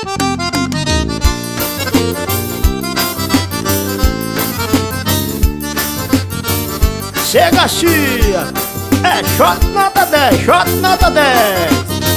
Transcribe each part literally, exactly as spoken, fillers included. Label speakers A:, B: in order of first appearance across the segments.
A: Chega, chia! É shot nota dez, shot nota dez.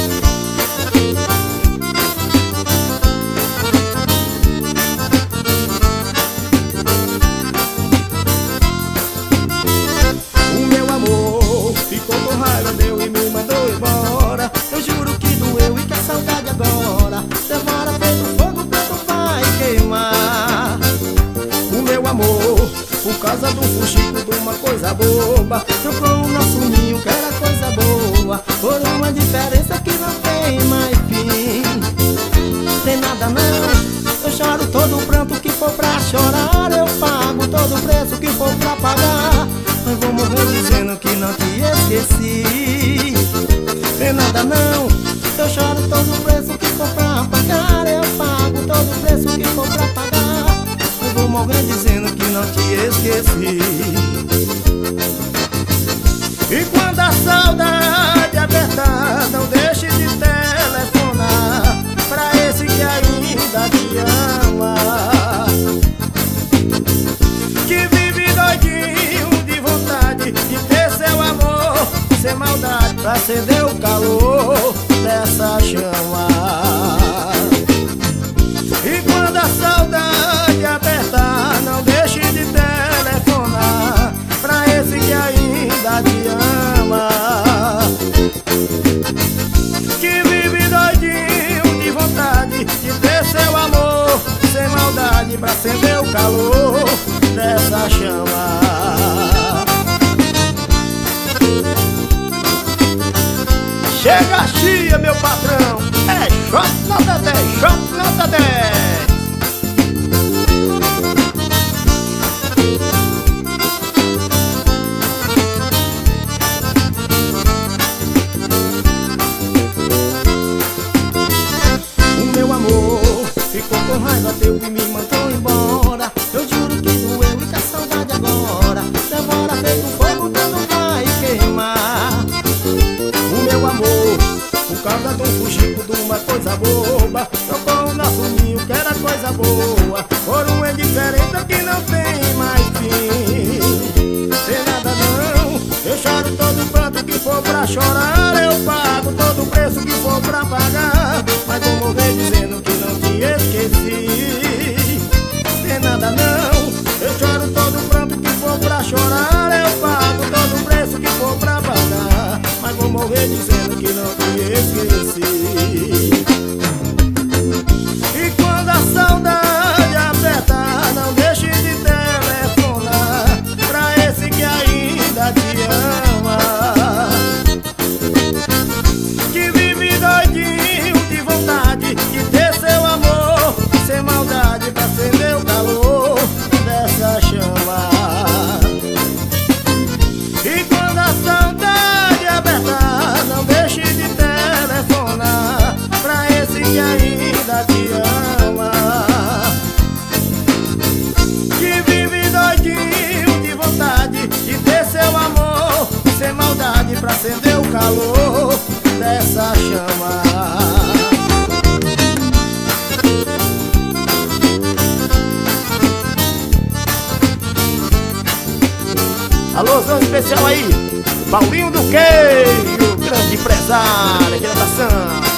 B: O meu amor ficou com raiva, deu e me mandou embora. Eu juro que doeu e que a saudade agora demora feito fogo quando vai queimar. O meu amor, por causa do fuxico de uma coisa boba, trocou o nosso ninho que era coisa boa por uma diferença que não tem mais fim. Tem nada não, eu choro todo o pranto que for pra chorar, eu pago todo o preço que for pra pagar, mas vou morrer dizendo que não te esqueci. Tem nada não, eu choro todo o preço que for pra pagar, eu pago todo o preço que for pra pagar, mas vou morrer dizendo que não te esqueci. E quando a saudade apertar, não deixe de telefonar pra esse que ainda te ama, que vive doidinho de vontade de ter seu amor sem maldade pra acender o calor dessa chama. E quando a saudade apertar, não deixe de telefonar pra esse que ainda te ama, que vive doidinho de vontade de ter seu amor sem maldade pra acender o calor dessa chama.
A: Chega, chia, meu patrão! É shot nota dez, shot nota dez.
B: O meu amor ficou com raiva, deu e me mandou embora. Eu juro que doeu e que a saudade agora demora feito fogo quando vai queimar. O meu amor, por causa do fuxico de uma coisa boba, trocou o nosso ninho que era coisa boa por um indiferente que não tem mais fim. Tem nada não, eu choro todo o pranto que for pra chorar, eu pago todo o preço que for pra pagar, mas vou morrer dizendo que não te esqueci. Tem nada não, eu choro todo o pranto que for pra chorar, eu pago todo o preço que for pra pagar, mas vou morrer dizendo que não te esqueci. E quando a saudade apertar, não deixe de telefonar pra esse que ainda te ama, que vive doidinho de vontade de ter seu amor sem maldade pra acender o calor dessa chama. E quando a saudade apertar, não deixe de telefonar pra esse que ainda te ama, que vive doidinho de vontade de ter seu amor sem maldade pra acender o calor dessa chama.
A: Alôzão especial aí, Paulinho do Queijo, grande empresário aqui da Nação.